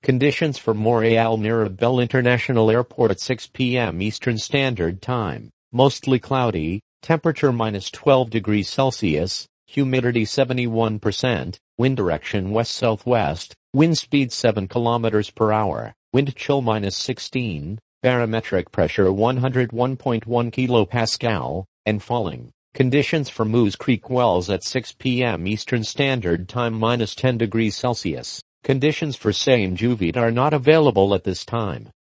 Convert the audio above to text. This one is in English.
Conditions for Montreal Mirabel International Airport at 6 p.m. Eastern Standard Time. Mostly cloudy, temperature -12°C, humidity 71%, wind direction west-southwest, wind speed 7 km per hour, wind chill -16, barometric pressure 101.1 kPa, and falling. Conditions for Moose Creek Wells at 6 p.m. Eastern Standard Time -10°C. Conditions for Saint-Juvite are not available at this time.